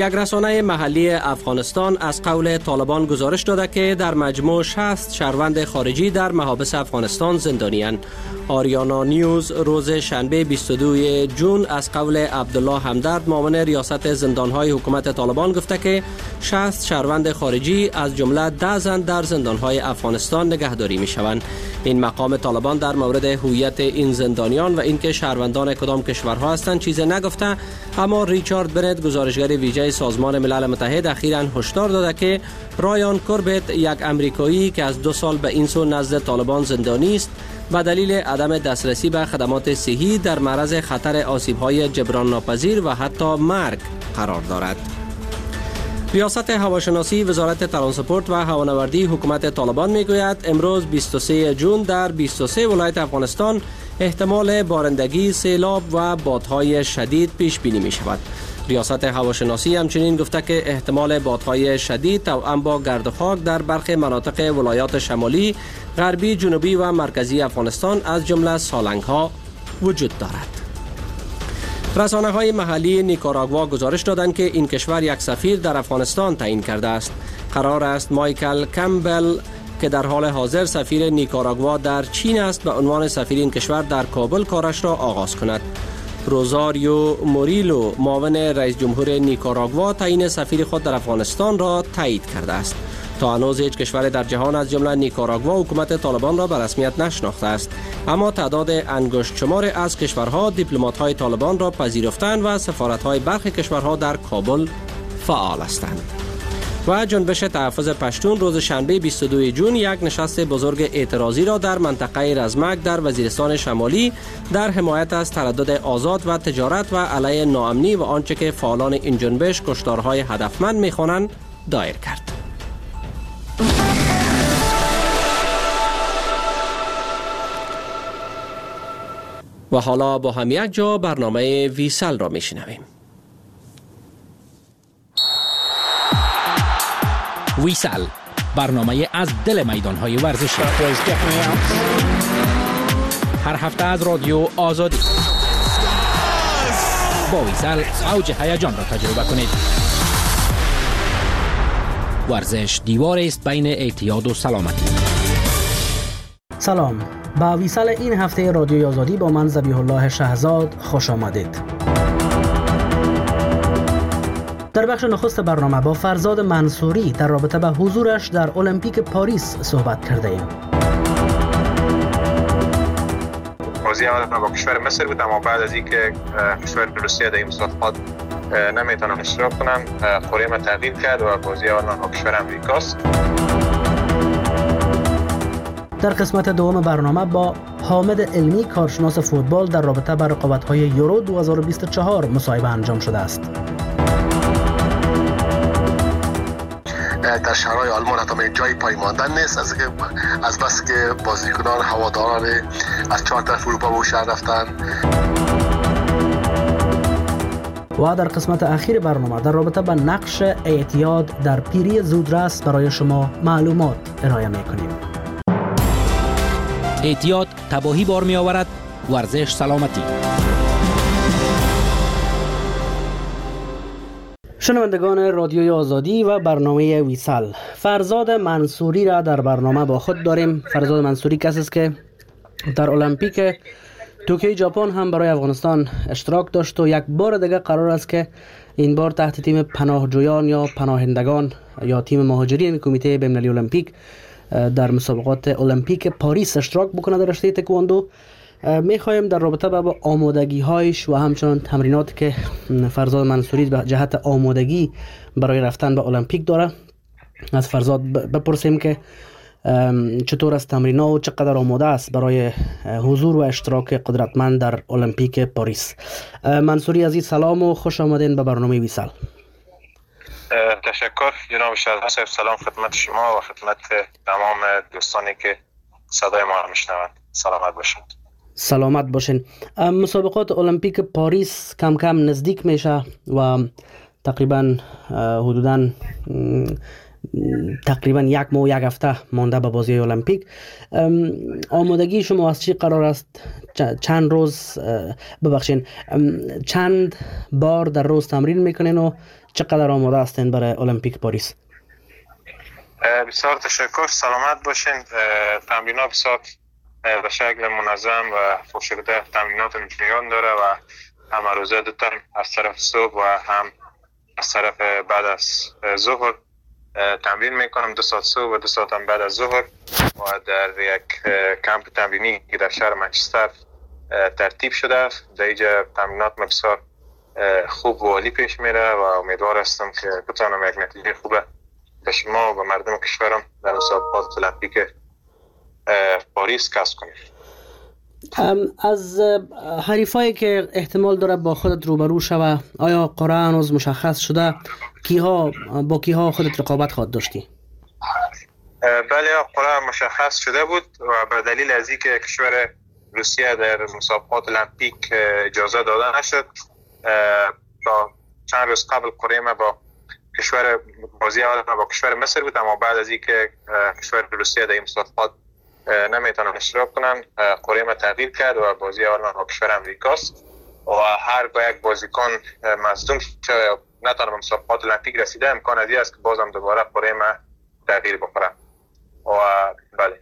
یک رسانه محلی افغانستان از قول طالبان گزارش داده که در مجموع 60 شهروند خارجی در محابس افغانستان زندانی‌اند. آریانا نیوز روز شنبه 22 جون از قول عبدالله همدرد معاون ریاست زندان‌های حکومت طالبان گفته که 60 شهروند خارجی از جمله 10 زن در زندان‌های افغانستان نگهداری می‌شوند. این مقام طالبان در مورد هویت این زندانیان و اینکه شهروندان کدام کشورها هستند چیزی نگفته، اما ریچارد برنت گزارشگر ویژه سازمان ملل متحد اخیراً هشدار داده که رایان کوربت، یک امریکایی که از 2 سال به این سو نزد طالبان زندانی است، به دلیل عدم دسترسی به خدمات صحی در معرض خطر آسیب‌های جبران ناپذیر و حتی مرگ قرار دارد. ریاست هواشناسی وزارت ترانسپورت و هوانوردی حکومت طالبان میگوید امروز 23 جون در 23 ولایت افغانستان احتمال بارندگی، سیلاب و بادهای شدید پیش بینی می شود. ریاست هواشناسی همچنین گفته که احتمال بادهای شدید توأم با گرد و خاک در برخی مناطق ولایات شمالی، غربی، جنوبی و مرکزی افغانستان از جمله سالنگ‌ها وجود دارد. رسانه‌های محلی نیکاراگوا گزارش دادند که این کشور یک سفیر در افغانستان تعیین کرده است. قرار است مایکل کمبل که در حال حاضر سفیر نیکاراگوا در چین است به عنوان سفیر این کشور در کابل کارش را آغاز کند. روزاریو موریلو معاون رئیس جمهور نیکاراگوا تعیین سفیر خود در افغانستان را تایید کرده است. تا هنوز هیچ کشور در جهان از جمله نیکاراگوا حکومت طالبان را به رسمیت نشناخته است، اما تعداد انگشت شمار از کشورها دیپلمات‌های طالبان را پذیرفتند و سفارت‌های برخی کشورها در کابل فعال هستند. و جنبش تحفظ پشتون روز شنبه 22 جون یک نشست بزرگ اعتراضی را در منطقه رزمک در وزیرستان شمالی در حمایت از تردد آزاد و تجارت و علیه ناامنی و آنچه که فعالان این جنبش کشتارهای هدفمند می‌خوانند دایر کرد. و حالا با هم یک جا برنامه ویسل را میشنویم. ویسل، برنامه از دل میدان‌های ورزشی. هر هفته از رادیو آزادی. با ویسل اوج هیجان را تجربه کنید. ورزش دیوار است بین اعتیاد و سلامتی. سلام، با ویسل این هفته رادیو آزادی با من ذبیح الله شهزاد خوش آمدید. در بخش نخست برنامه با فرزاد منصوری در رابطه به حضورش در المپیک پاریس صحبت کرده ایم. بازی اول با کشور مصر بود، اما بعد از اینکه کشور روسیه در این مسابقات نمیتونن اشتراک کنن، قرعه ما تغییر کرد و بازی اول با کشور امریکاست. در قسمت دوم برنامه با حامد علمی کارشناس فوتبال در رابطه با رقابت‌های یورو 2024 مصاحبه انجام شده است. در شهرهای آلمان حتی جای پای ماندن نیست، از بس که بازیکنان هواداران از 4 طرف اروپا به شهر رفتن. و در قسمت اخیر برنامه در رابطه با نقش اعتیاد در پیری زودرس برای شما معلومات ارائه می‌کنیم. اعتیاد تباهی بار می آورد، ورزش سلامتی. شنوندگان رادیوی آزادی و برنامه ویسل، فرزاد منصوری را در برنامه با خود داریم. فرزاد منصوری کسی است که در المپیک توکیو ژاپن هم برای افغانستان اشتراک داشت و یک بار دیگه قرار است که این بار تحت تیم پناهجویان یا پناهندگان یا تیم مهاجرین کمیته بین‌المللی المپیک در مسابقات المپیک پاریس اشتراک بکنه در رشته تکواندو. میخوایم در رابطه با آمادگی هایش و همچنان تمریناتی که فرزاد منصوری به جهت آمادگی برای رفتن به المپیک داره از فرزاد بپرسیم که چطور از تمرینات و چقدر آماده است برای حضور و اشتراک قدرتمند در المپیک پاریس. منصوری عزیز سلام و خوش آمدین به برنامه ویسل. تشکر جناب شهزاد صاحب، سلام خدمت شما و خدمت تمام دوستانی که صدای ما را میشنوند. سلامت باشید. سلامت باشین. مسابقات المپیک پاریس کم کم نزدیک میشه و تقریبا حدوداً تقریبا یک ماه و یک هفته مانده به بازی المپیک. آمادگی شما از چی قرار است؟ چند روز چند بار در روز تمرین میکنین و چقدر آماده هستین برای المپیک پاریس؟ بسیار تشکر، سلامت باشین. تمرینات بسیار به شکل منظم و پرشده تمرینات جریان داره و هم روزه دو تایم از طرف صبح و هم از طرف بعد از ظهر تمرین میکنم. 2 ساعت صبح و 2 ساعت هم بعد از ظهر و در یک کمپ تمرینی که در شهر منچستر ترتیب شده. در اینجا تمرینات بسیار خوب و عالی پیش میره و امیدوار هستم که بتونم یک نتیجه خوبه به شما و به مردم کشورم در مسابقات المپیک پاریس کسب کنیم. از حریفایی که احتمال داره با خودت روبرو شوه، آیا قرعه هنوز مشخص شده؟ با کیها خودت رقابت خواهد داشتی؟ بله، قرعه مشخص شده بود و به دلیل از اینکه کشور روسیه در مسابقات المپیک اجازه داده نشد، تا چند روز قبل قرعه ما با بازی اول با کشور مصر بود، اما بعد از اینکه کشور روسیه در این مسابقات نمیتونن اشتراک کنن، قرعه ما تغییر کرد و بازی اول با کشور امریکاست و هر یک بازیکن مصدوم شده یا نتونه به مسابقات المپیک رسیده، امکان از این است که بازم دوباره قرعه ما تغییر بخوره. و بله،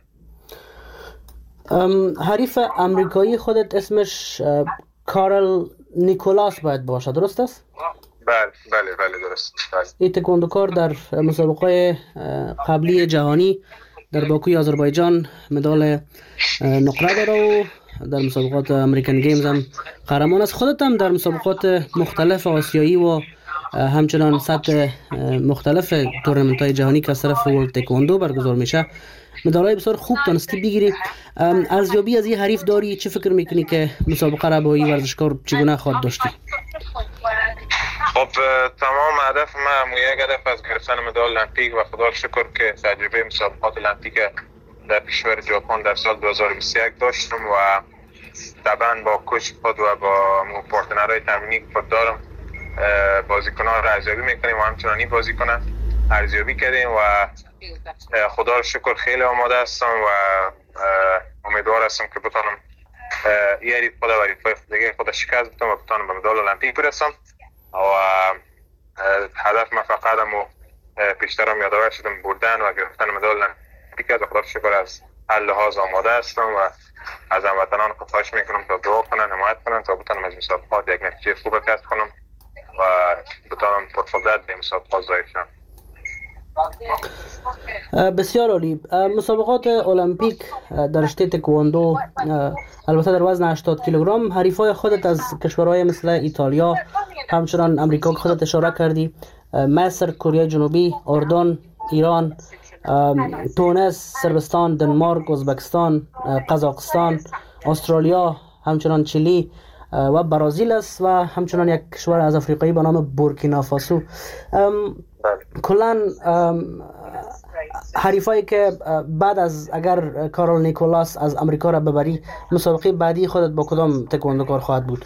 حریف امریکایی خودت اسمش کارل نیکولاس باید باشه، درست است؟ بله درست. این تکواندوکار در مسابقه قبلی جهانی در باکوی آذربایجان مدال نقره داره و در مسابقات امریکن گیمز هم قهرمان است. خودت هم در مسابقات مختلف آسیایی و همچنان سطح مختلف تورنمنت های جهانی که از طرف ورلد تکواندو برگزار میشه مدالای بسیار خوب تونستی بگیری. ارزیابی از این حریف داری؟ چه فکر میکنی که مسابقه را با این ورزشکار چگونه خواهد داشتی؟ خب تمام هدف ما یک هدف از گرفتن مدال المپیک و خدا شکر که تجربه مسابقات المپیک در کشور ژاپن در سال 2021 داشتم و طبعا با کوچ خود و با پارتنرهای تمرینی خود دارم بازیکنان را ارزیابی میکنیم و همچنان این بازیکنان ارزیابی کردیم و خدا رو شکر خیلی آماده هستم و امیدوار هستم که بتونم این حریف خود و حریفای دیگه خود شکست بدم و بتونم به مدال المپیک برسم. و هدف ما فقط هم پیشترم یادآور شدم بردن و گرفتن مدال المپیک است و خدا رو شکر از هر لحاظ آماده هستم و از هموطنان خواهش میکنم تا دعا کنن، حمایت کنن تا بتونم از مسابقات یک نتیجه خوب کسب کنم و بتونم پرقدرت به مسابقات ظاهر شم. بسیار عالی. مسابقات المپیک در رشته تکواندو البته در وزن 80 کیلوگرم حریفای خودت از کشورهای مثل ایتالیا، همچنان امریکا که خودت اشاره کردی، مصر، کره جنوبی، اردن، ایران، تونس، صربستان، دنمارک، ازبکستان، قزاقستان، استرالیا، همچنان چیلی و برزیل است و همچنان یک کشور از افریقایی به نام بورکینافاسو. کلاً حریفایی که بعد از اگر کارل نیکولاس از امریکا را ببری، مسابقه بعدی خودت با کدام تکواندوکار خواهد بود؟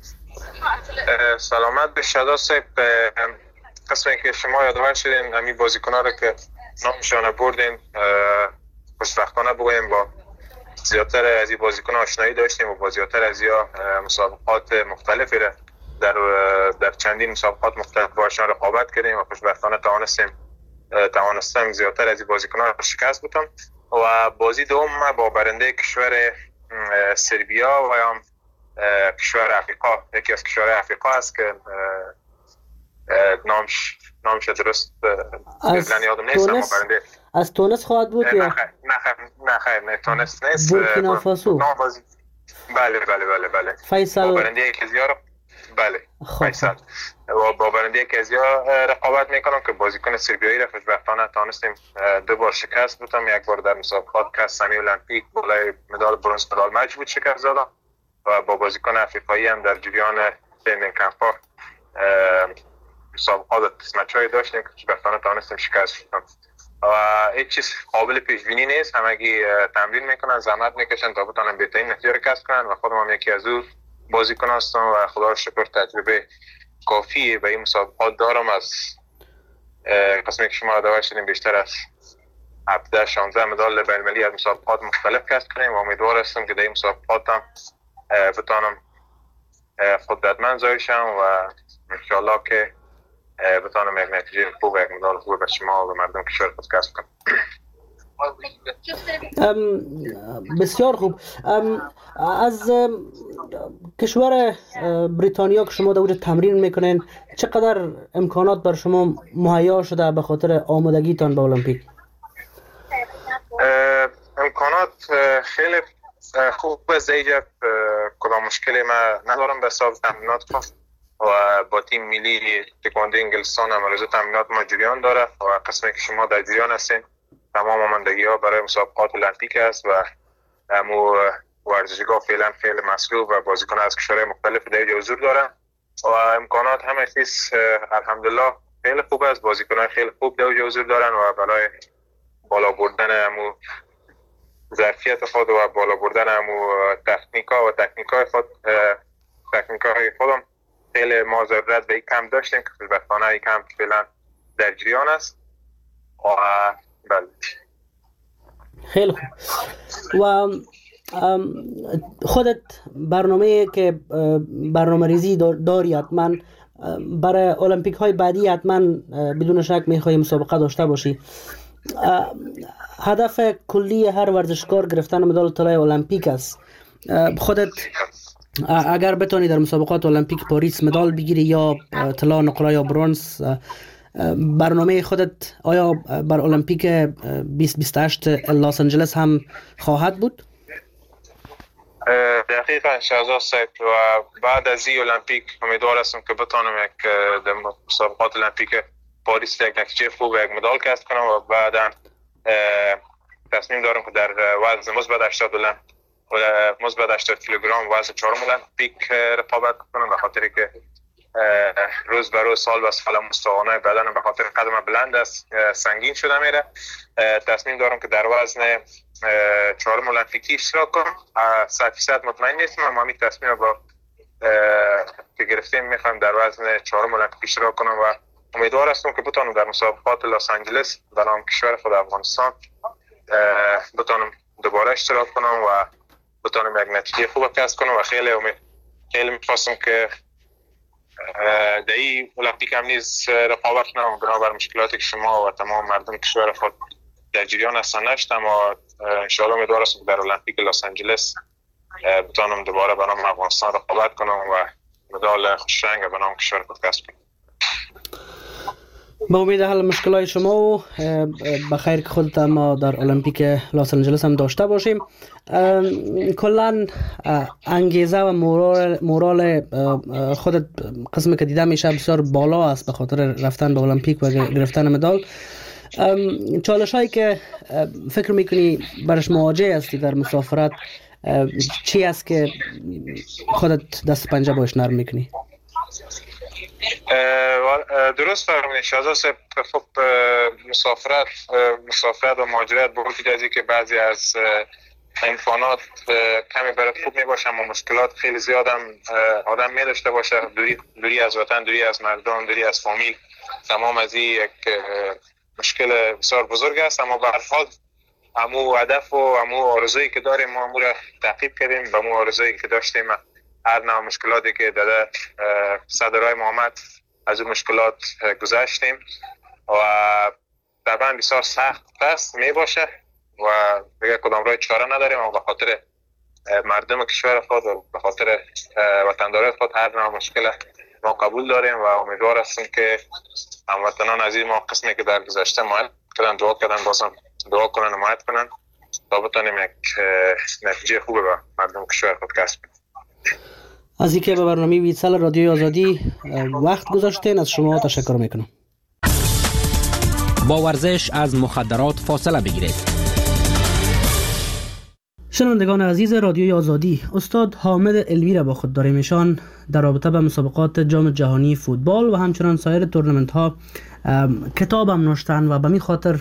سلامت به شدا صاحب. قسمی که شما یادآور شدین همین بازیکن‌ها را که نامشان بردین، خوشبختانه بگویم با زیادتر از این بازیکن آشنایی داشتیم و با زیادتر از این مسابقات مختلفی را در چندین مسابقات مختلف باشان رقابت کردیم و خوشبختانه توانستم زیادتر از این بازیکن‌ها را شکست بدم و بازی دوم با برنده کشور سربیا و یا کشور افریقا، یکی از کشورهای افریقا است که نامش درست یادم نیست، اما برنده از تونس خواهد بود یا نه تونس نیست، بورکینافاسو. بله فیصل با برنده یکی از یارو. بله فیصل با برنده یکی از رقابت میکنم که بازیکن سربیایی را خوشبختانه تونستیم 2 بار شکست بدم. یک بار در مسابقات کسانی المپیک بالای مدال برنز مدال مج بود شکست دادم و با بازیکن افریقایی هم در جریان ترینینگ کمپ‌ها مسابقات مچ‌های داشتیم که خوشبختانه تونستیم شکست بدم و هیچ چیز قابل پیش بینی نیست. همگی تمرین میکنن، زحمت میکشن تا بتونن بهترین نتیجه کسب کنن و خودم هم یکی از اون بازیکن هستم و خدا رو شکر تجربه کافی به این مسابقات دارم. از قسمی که شما دعوت شدیم بیشتر از 17-16 مدال بین‌المللی از مسابقات مختلف کسب کنیم و امیدوار هستم که در این مسابقات هم بتانم قدرتمند ظاهر شم و انشاءالله که بتانم یک نتیجه خوب، یک مدال خوب به شما و مردم کشور خود کسب کنم. بسیار خوب. از کشور بریتانیا که شما در اونجا تمرین میکنین چقدر امکانات بر شما مهیا شده به خاطر آمادگیتان به المپیک؟ امکانات خیلی خوب است. اینجا کدام مشکلی ما ندارم به حساب تمرینات و با تیم ملی تکواندو انگلستان عملیات تمرینات ما جریان داره و قسمی که شما در جریان هستین تمام آمادگی ها برای مسابقات المپیک است و امو ورزشگاه فعلا خیلی مصروف و بازیکن از کشورهای مختلف در اینجا حضور دارن و امکانات همه چیز الحمدلله خیلی خوب است. بازیکنان خیلی خوب در اینجا حضور دارن و برای بالا بردن امو ظرفیت خود و بالا بردن امو تکنیکای خودم خیلی ما ضرورت به این کم داشتیم که خوشبختانه این کم فعلا در جریان است و بله. خیلی خوب. و خودت برنامه که برنامه ریزی داری حتما برای المپیک های بعدی حتما بدون شک میخوایی مسابقه داشته باشی. هدف کلی هر ورزشکار گرفتن مدال طلای المپیک است. خودت اگر بتونی در مسابقات المپیک پاریس مدال بگیری یا طلا، نقره یا برنز، برنامه خودت آیا بر المپیک 2028 لس آنجلس هم خواهد بود؟ دقیقاً شهزاد صاحب و بعد از این المپیک امیدوار هستم که بتونم یک در مسابقات المپیک پاریس یک نتیجه خوب یک مدال کسب کنم و بعدا تصمیم دارم که در وزن مثبت 80 کیلوگرم وزن چهارم المپیک رقابت کنم به خاطر که روز به روز سال به سال مستوانه بدنم به خاطر قدم بلند است سنگین شده میره. تصمیم دارم که در وزن چهارم المپیکی اشتراک کنم. 100% مطمئن نیستم اما همین تصمیم با که گرفتیم میخوام در وزن چهارم المپیکی اشتراک کنم و امیدوار هستم که بتونم در مسابقات لس آنجلس در نام کشور خود افغانستان بتونم دوباره اشتراک کنم و بتونم یک نتیجه خوب کسب کنم و خیلی میخواستم که در این المپیک هم نیز رقابت کنم بنابر مشکلاتی که شما و تمام مردم کشور خود در جریان هستن نشد، اما انشاءالله امیدوار هستم در المپیک لس آنجلس بتونم دوباره به نام افغانستان رقابت کنم و مدال خوش رنگ به نام کشور خود کسب کنم. با امید حل مشکلات شما و بخیر که خودت ما در المپیک لس آنجلس هم داشته باشیم. کلا انگیزه و مورال خودت قسمی که دیده میشه بسیار بالا است به خاطر رفتن به المپیک و گرفتن مدال. چالش هایی که فکر میکنی برش مواجه هستی در مسافرت چی است که خودت دست پنجه باش نرم میکنی؟ درست فرمودید شهزاد صاحب. خب مسافرت و مهاجرت به وجود از که بعضی از امکانات کمی برات خوب میباشه اما مشکلات خیلی زیاد آدم میداشته باشه، دوری از وطن، دوری از مردم، دوری از فامیل، تمام از این یک مشکل بسیار بزرگ است. اما به هر حال همو هدف و همو آرزویی که داریم ما همو را تعقیب کردیم، به همو آرزویی که داشتیم هر نوع مشکلاتی که در صدرهای محمد از اون مشکلات گذشتیم و طبعا بسیار سخت است می باشه و دیگه کدام راه چاره نداریم و به خاطر مردم کشور خود و به خاطر وطندارای خود هر نوع مشکل ما قبول داریم و امیدوار هستیم که هموطنان عزیز ما قسمی که در گذشته حمایت کردن دعا کردن بازم دعا کنن حمایت کنن تا بتونیم یک نتیجه خوبه به مردم کشور خود کسب کنیم. از اینکه به برنامه ویسال رادیوی آزادی وقت گذاشتین از شما تشکر میکنم. با ورزش از مخدرات فاصله بگیرید. شنوندگان عزیز رادیوی آزادی، استاد حامد علوی را با خود داریم. ایشان در رابطه با مسابقات جام جهانی فوتبال و همچنان سایر تورنمنت ها کتاب هم نوشتن و به می خاطر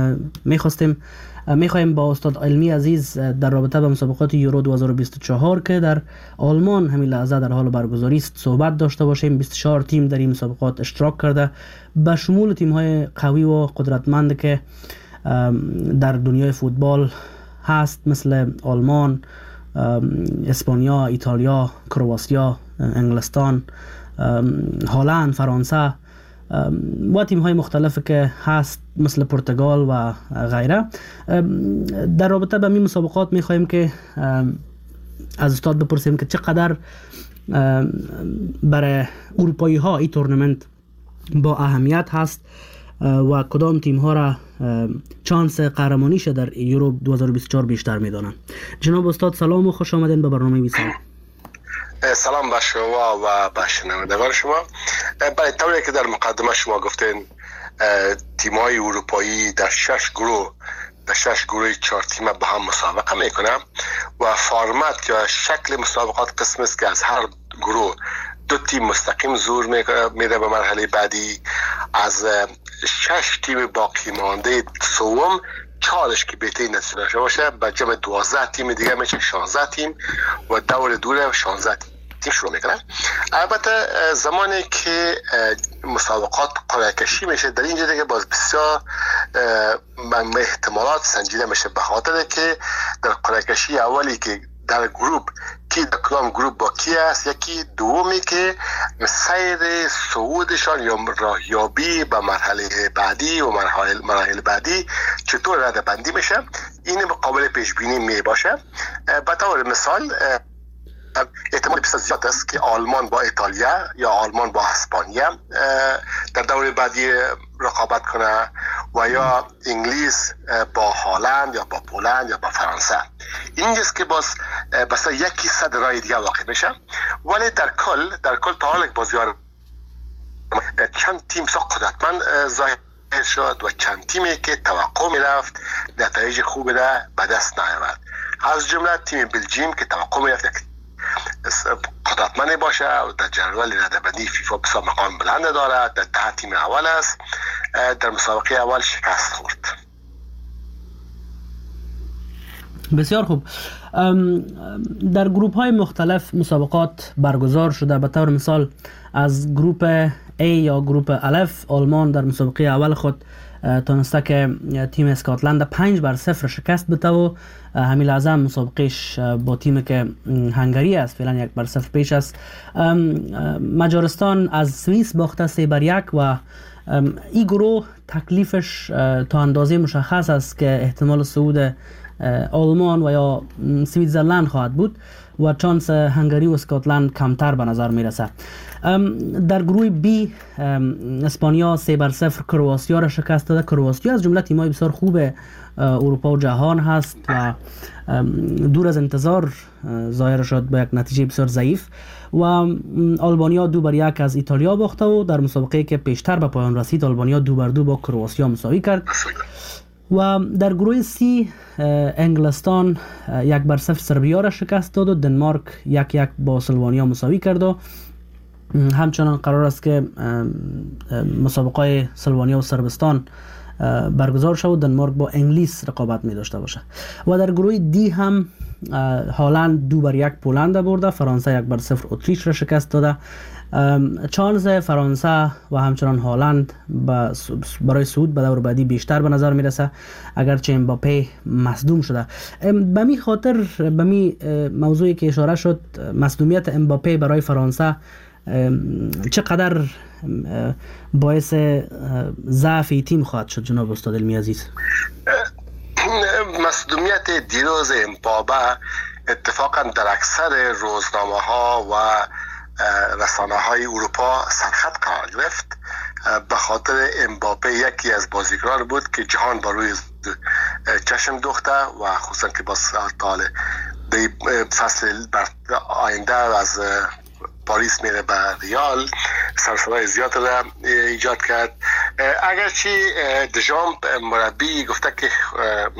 میخوایم با استاد علمی عزیز در رابطه با مسابقات یورو 2024 که در آلمان همین لحظه در حال برگزاری است صحبت داشته باشیم. 24 تیم در این مسابقات اشتراک کرده، به شمول تیم های قوی و قدرتمند که در دنیای فوتبال هست، مثل آلمان، اسپانیا، ایتالیا، کرواسیا، انگلستان، هلند، فرانسه و تیم های مختلفی که هست مثل پرتغال و غیره. در رابطه با این مسابقات میخوایم که از استاد بپرسیم که چقدر برای اروپایی ها این تورنمنت با اهمیت هست و کدام تیم ها را چانس قهرمانیش در یورو 2024 بیشتر میدانند. جناب استاد سلام و خوش آمدین به برنامه ویسال. سلام به شما و به شنوندگان شما. برای طوری که در مقدمه شما گفتین تیم‌های اروپایی در 6 گروه 4 تیم با هم مسابقه میکنه و فرمت یا شکل مسابقات قسم است که از هر گروه 2 تیم مستقیم زور میره به مرحله بعدی. از 6 تیم باقی مانده سوم 4 که بهتر نتیجه داشته باشه به جمع 12 تیم دیگه میشه 16 تیم و دور دوره 16 تیم شروع میکنه. البته زمانی که مسابقات قرعه کشی میشه در اینجا دیگه باز بسیار احتمالات سنجیده میشه، به خاطر که در قرعه کشی اولی که در گروه کی در کدام گروه با کی است، یکی دومی که سیر صعودشان یا راهیابی به مرحله بعدی و مراحل بعدی چطور رده بندی میشه، این قابل پیش بینی می باشه. به طور مثال احتمال بسیار زیاد است که آلمان با ایتالیا یا آلمان با اسپانیا در دور بعدی رقابت کنه و یا انگلیس با هلند یا با پولند یا با فرانسه. اینجاست که باز بس یکی صد رای دیگه واقع میشه. ولی در کل تا حال بازیار چند تیم سا قدرتمند ظاهر شد و چند تیمی که توقع میرفت نتایج خوبی را به دست نیاورد. از جمله تیم بلژیم که توقع میرفت قدرتمند باشه و در جدول رده‌بندی فیفا بسیار مقام بلند دارد، در 10 تیم اول است، در مسابقه اول شکست خورد. بسیار خوب. در گروپ های مختلف مسابقات برگزار شده. به طور مثال از گروپ A یا گروپ الف آلمان در مسابقه اول خود تونسته که تیم اسکاتلند 5-0 شکست بده و همین لحظه مسابقهش با تیمی که هنگری است فعلا 1-0 پیش است. مجارستان از سوئیس باخته 3-1 و این گروه تکلیفش تا اندازه مشخص است که احتمال صعود آلمان و یا سویتزرلند خواهد بود و چانس هنگری و اسکاتلند کمتر به نظر میرسه. در گروه بی اسپانیا 3-0 کرواسیا را شکست داده. کرواسیا از جمله تیم‌های بسیار خوب اروپا و جهان هست و دور از انتظار ظاهر شد با یک نتیجه بسیار ضعیف و آلبانیا 2-1 از ایتالیا باخته و در مسابقه که پیشتر به پایان رسید آلبانیا 2-2 با کرواسیا مساوی کرد. و در گروه سی انگلستان 1-0 سربیا را شکست داد و دنمارک 1-1 با سلوانیا مساوی کرد و همچنان قرار است که مسابقه سلوانیا و صربستان برگزار شد و دنمارک با انگلیس رقابت می داشته باشه. و در گروه دی هم هلند 2-1 پولند برده، فرانسه 1-0 اتریش را شکست داده. چانس فرانسه و همچنان هلند برای صعود به دور بعدی بیشتر به نظر میرسه اگرچه امباپه مصدوم شده. به می خاطر به می موضوعی که اشاره شد، مصدومیت امباپه برای فرانسه چقدر باعث ضعف تیم خواهد شد جناب استاد علمی عزیز؟ مصدومیت دیروز امباپه اتفاقا در اکثر روزنامه ها و رسانه های اروپا سرخط قرار گرفت، به خاطر امباپه یکی از بازیکنان بود که جهان بر روی چشم دوخته و خصوصا که با سال فصل آینده از پاریس میره به ریال سرصدای زیاد را ایجاد کرد. اگرچه دژامپ مربی گفته که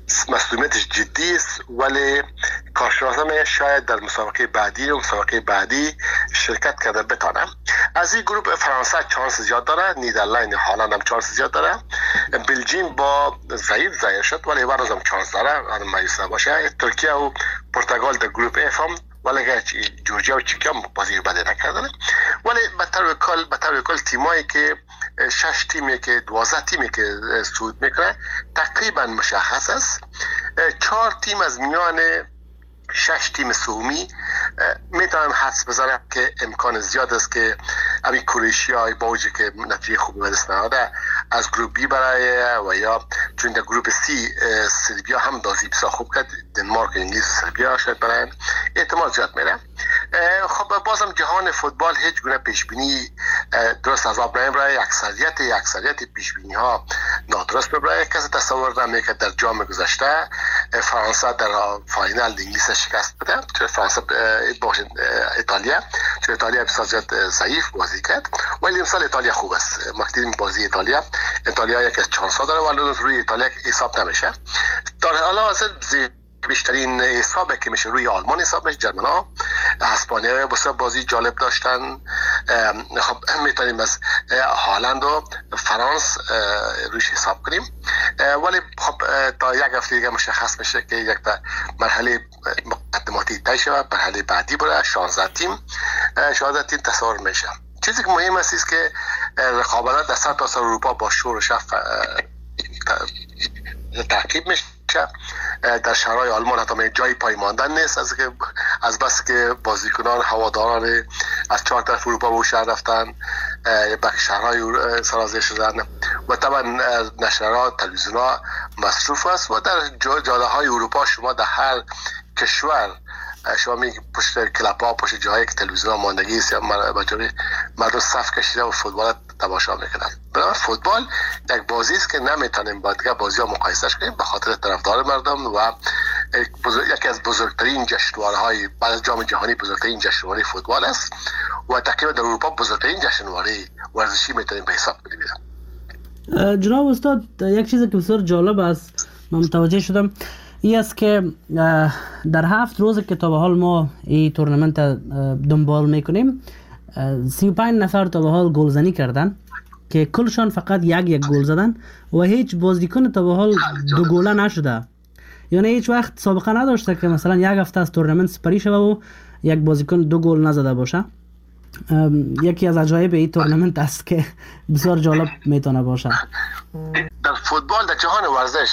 مسئولیتش جدی است، ولی کارشناسان شاید در مسابقه بعدی شرکت کرده بتانه. از این گروه فرانسه چانس زیاد داره، نیدرلند، هالند هم چانس زیاد داره، بلژیم با ضعیف شد ولی برای هم چانس داره مایوس نباشه. ترکیه و پرتغال در گروه اف هم، ولی جورجیا و چکیه هم بازی بدی نکردن. ولی به طور کل تیمایی که 6 تیمی که 12 تیمی که صعود میکنه تقریبا مشخص است. 4 تیم از میان 6 تیم سومی میتونن حدس بزنن که امکان زیاد است که امی کرواتیا با وجود که نتیجه خوبی به دست نهاده از گروپ بی برای، و یا چون در گروپ سی سربیا هم بازی بسیار خوب کرد، دنمارک، انگلیس، سربیا شاید برن، احتمال زیاد میره. خب بازم جهان فوتبال هیچ گونه پیش بینی درست از آب نمیبره. اکثریت پیش بینی ها نادرست میبره. کسی تصور نمیکنه در جام گذشته فرانسه در فاینال انگلیس شکست بده، چون فرانسه باشه ایتالیا بسیار زیاد ضعیف بازی کرد، ولی امسال ایتالیا خوب است. مقدم بازی ایتالیا یک از چانس ها داره ولی روی ایتالیا حساب نمیشه. در حال حاضر بیشترین حسابه که میشه روی آلمان حساب میشه. جرمن ها، اسپانیا بازی جالب داشتن. خب میتونیم از هالند و فرانس روش حساب کنیم، ولی خب تا یک هفته دیگه مشخص میشه که یک مرحله مقدماتی طی شود، مرحله بعدی برای 16 تیم تصور میشه. چیزی که مهم است که رقابت در سطح اروپا با شور و شف تعقیب میشه. در شهرهای آلمان حتی جای پای ماندن نیست، از بس که بازیکنان هواداران از 4 طرف اروپا به شهر رفتن، به شهرهای سرازیر شدن و طبعا نشرات تلویزیون‌ها مصروف است و در جاده های اروپا شما در هر کشور شما میگی پشت کلاب ها، پشت جایی که تلویزیون ماندگی است یا مردم صف کشیده و فوتبال تماشا میکنن. برای فوتبال یک بازی است که نمیتونیم با دیگه بازی ها مقایسهش کنیم به خاطر طرفدار مردم و یکی از بزرگترین جشنواره‌های بعد از جام جهانی بزرگترین جشنواره فوتبال است و تقریبا در اروپا بزرگترین جشنواره ورزشی میتونیم به حساب بگیریم. جناب استاد، یک چیزی که بسیار جالب است من متوجه شدم این است که در 7 روز که تا به حال ما این تورنمنت دنبال میکنیم 35 نفر تا به حال گلزنی کردن که کلشان فقط یک گل زدن و هیچ بازیکن تا به حال 2 گله نشده. یعنی هیچ وقت سابقه نداشته که مثلا یک هفته از تورنمنت سپری شده و یک بازیکن 2 گل نزده باشه. یکی از عجایب این تورنمنت است که بسیار جالب میتونه باشه. در فوتبال در جهان ورزش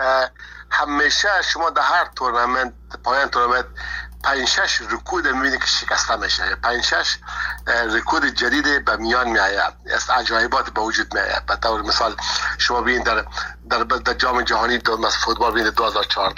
همیشه شما در هر تورنمنت پایان تورنمنت 5-6 رکورد میبینید که شکسته میشه، 5-6 رکورد جدید به میان میآید، از عجایبات به وجود میآید. به طور مثال شما ببینید در جام جهانی فوتبال ببینید 2014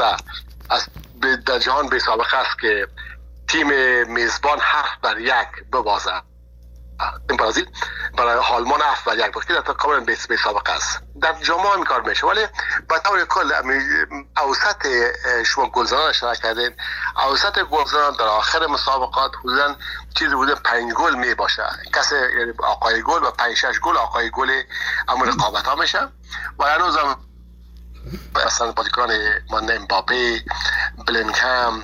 در جهان به سابقه است که تیم میزبان 7-1 ببازه. برزیل برای آلمان 7-1 بود که در کاملا به سابقه است. در جام این کار میشه، ولی به طور کل اوسط شما گلزنان اشاره کردین، اوسط گلزنان در آخر مسابقات حدودا چیزی بوده 5 گل می باشه. کسی آقای گل و 5-6 گل آقای گل اما رقابت ها میشه و هنوز هم مثلا بازیکن مانند امباپه، بلینگهام،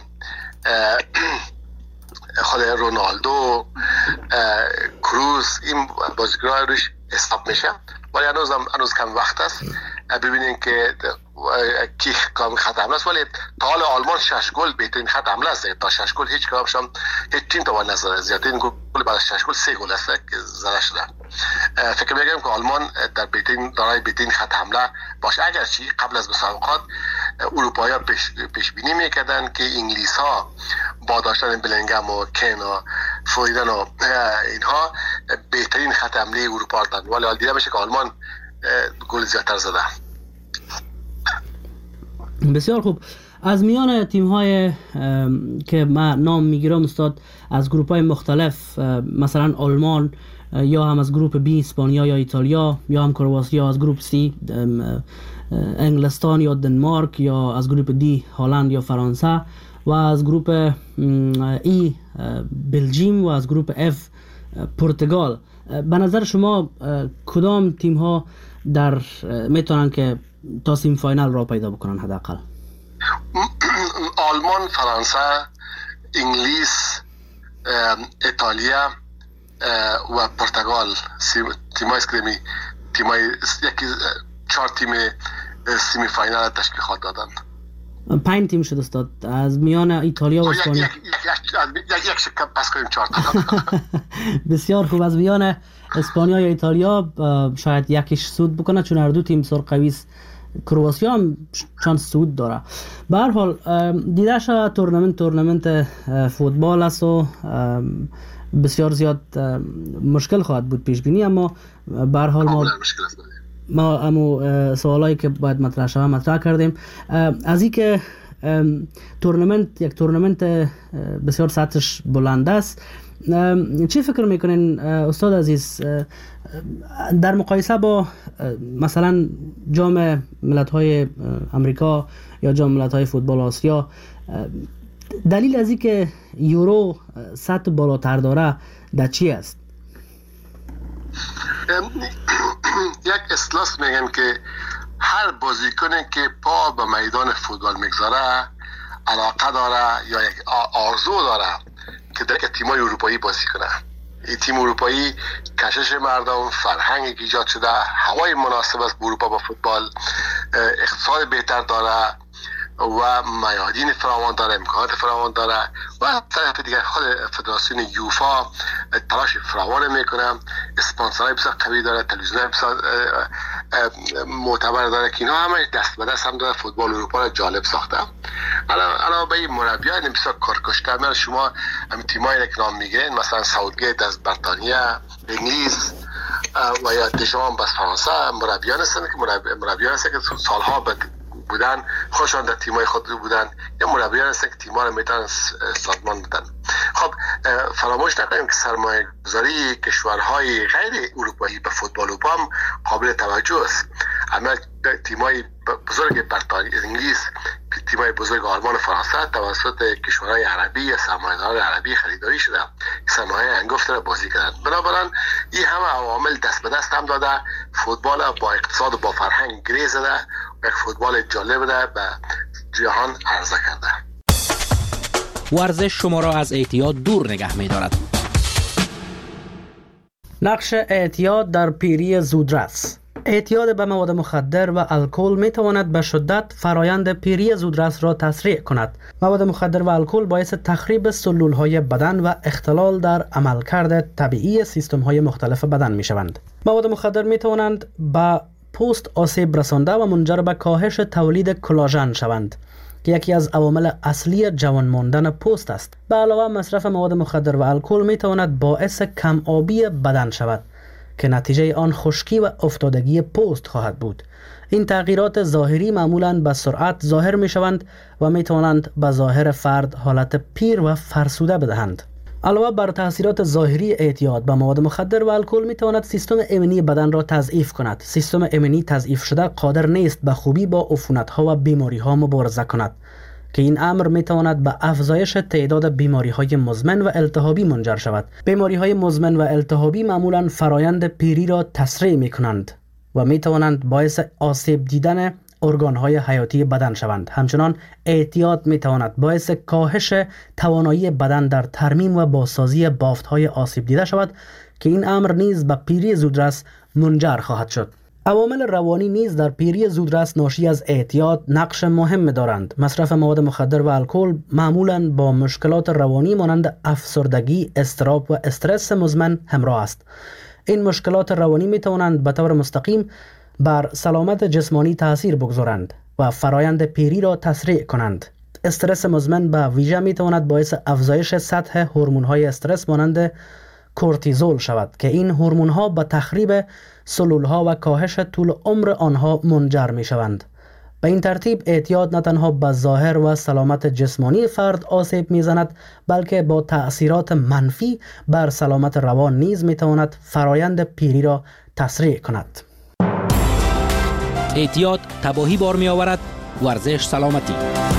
خود رونالدو، کروز، این بازیکن‌ها روش حساب میشه، ولی هنوز کم وقت است ببینیم که کی کام خط حمله است. ولی تا حال آلمان 6 گل بهترین خط حمله است. تا 6 گل هیچ کدامشون هیچ تیم توان نزده. زیادترین گل بعد از 6 گل 3 گل است که زده شده. فکر می‌کنم که آلمان در دارای بهترین خط حمله باشه. اگرچه قبل از مسابقات اروپایی‌ها پیش بینی می‌کردند که انگلیس‌ها با داشتن بلینگهام و کین و فودن و اینها بهترین خط حمله اروپا دارند، ولی حال دیده میشه که آلمان گل زیادتر زده. بسیار خوب. از میان تیم‌های که من نام میگیرم استاد از گروه‌های مختلف، مثلا آلمان یا هم از گروه بی اسپانیا یا ایتالیا یا هم کرواتیا، از گروه سی انگلستان یا دنمارک، یا از گروه دی هلند یا فرانسه، و از گروه ای بلژیم و از گروه اف پرتغال. به نظر شما کدام تیم ها میتونن که تا سیم فاینال را پیدا بکنن حداقل؟ آلمان، فرانسه، انگلیس، ایتالیا و پرتغال تیمای اسکریمی یکی 4 تیم سیمی فاینال تشکیل دادن. 5 تیم شد استاد از میان ایتالیا و اسپانیا. یک شکم پس کنیم 4 تا. بسیار خوب. از میان اسپانیا یا ایتالیا شاید یکیش صعود بکنه چون هر دو تیم بسیار قوی است. کرواتیا هم چانس صعود داره. به هر حال دیده شد تورنمنت فوتبال است و بسیار زیاد مشکل خواهد بود پیش بینی، اما به هر حال ما امو سوالایی که باید مطرح شود مطرح کردیم. از این که یک تورنمنت بسیار سطحش بلند است، چی فکر میکنین استاد عزیز در مقایسه با مثلا جام ملت‌های امریکا یا جام ملت‌های فوتبال آسیا، دلیل از این که یورو سطح بالاتر داره در چی است؟ یک اصطلاح میگن که هر بازیکنی که پا به میدان فوتبال میگذاره علاقه داره یا یک آرزو داره که در تیم‌های اروپایی بازی کنه. این تیم اروپایی کشش مردم، فرهنگی که ایجاد شده، هوای مناسب است به اروپا با فوتبال، اقتصاد بهتر داره و میادین فراوان داره، امکانات فراوان داره و طرف دیگر خود فدراسیون یوفا تلاش فراوان میکنه، اسپانسرای بسیار قوی داره، تلویزیونای بسیار معتبر داره که اینا همه دست به دست هم داره فوتبال اروپا رو جالب ساخته. الان به این مربیان بسیار کارکش کردن. شما همین تیمایی که نام میگین مثلا ساوتگیت از بریتانیا، انگلیس و یا دشام از فرانسه مربیان هستن که سالها بودن، خودشان در تیمای خود بودن، یا مربیان هستن که تیم‌ها رو میتونن سازمان بدن. خب فراموش نکنیم که سرمایه گذاری کشورهای غیر اروپایی به فوتبال اروپا هم قابل توجه است. اما تیمای بزرگ بریتانیا، انگلیس، تیمای بزرگ آلمان و فرانسه توسط کشورهای عربی یا سرمایه‌داران عربی خریداری شده، سرمایه انگفت را بازی کردن. بنابراین این همه عوامل دست به دست هم داده فوتبال با اقتصاد و با فرهنگ گره زده، یک فوتبال جالب را به جهان عرضه کرده. ورزش شما را از اعتیاد دور نگه می دارد. نقش اعتیاد در پیری زودرس. اعتیاد به مواد مخدر و الکل می تواند به شدت فرایند پیری زودرس را تسریع کند. مواد مخدر و الکل باعث تخریب سلولهای بدن و اختلال در عملکرد طبیعی سیستم‌های مختلف بدن می شوند. مواد مخدر می توانند به پوست آسیب رسانده و منجر به کاهش تولید کلاژن شوند که یکی از عوامل اصلی جوان ماندن پوست است. به علاوه مصرف مواد مخدر و الکل می تواند باعث کم آبی بدن شود که نتیجه آن خشکی و افتادگی پوست خواهد بود. این تغییرات ظاهری معمولاً به سرعت ظاهر می شوند و می توانند به ظاهر فرد حالت پیر و فرسوده بدهند. علاوه بر تاثیرات ظاهری اعتیاد به مواد مخدر و الکل می تواند سیستم ایمنی بدن را تضعیف کند. سیستم ایمنی تضعیف شده قادر نیست به خوبی با عفونت‌ها و بیماری‌ها مبارزه کند که این امر می تواند به افزایش تعداد بیماری‌های مزمن و التهابی منجر شود. بیماری‌های مزمن و التهابی معمولاً فرایند پیری را تسریع می کنند و می توانند باعث آسیب دیدن ارگان‌های حیاتی بدن شوند. همچنان اعتیاد می تواند باعث کاهش توانایی بدن در ترمیم و بازسازی بافت‌های آسیب دیده شود که این امر نیز به پیری زودرس منجر خواهد شد. عوامل روانی نیز در پیری زودرس ناشی از اعتیاد نقش مهم دارند. مصرف مواد مخدر و الکل معمولاً با مشکلات روانی مانند افسردگی، اضطراب و استرس مزمن همراه است. این مشکلات روانی می توانند به طور مستقیم بر سلامت جسمانی تاثیر بگذارند و فرایند پیری را تسریع کنند. استرس مزمن به ویژه می تواند باعث افزایش سطح هورمون‌های استرس مانند کورتیزول شود که این هورمون‌ها به تخریب سلول‌ها و کاهش طول عمر آنها منجر می شوند. به این ترتیب اعتیاد نه تنها به ظاهر و سلامت جسمانی فرد آسیب می زند بلکه با تأثیرات منفی بر سلامت روان نیز می تواند فرایند پیری را تسریع کند. اعتیاد تباهی بار می آورد، ورزش سلامتی.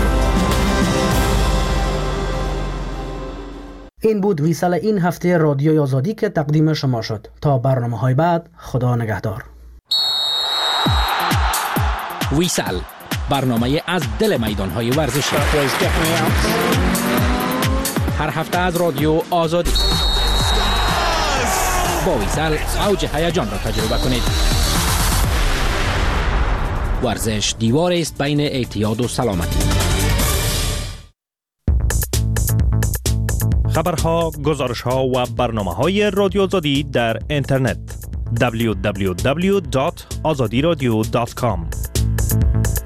این بود ویسال این هفته رادیوی آزادی که تقدیم شما شد. تا برنامه‌های بعد، خدا نگهدار. ویسال برنامه از دل میدان‌های ورزشی. هر هفته از رادیو آزادی با ویسل اوج هیجان را تجربه کنید. ورزش دیواری است بین اعتیاد و سلامتی. خبرها، گزارش‌ها و برنامه‌های رادیو آزادی در اینترنت www.azadiradio.com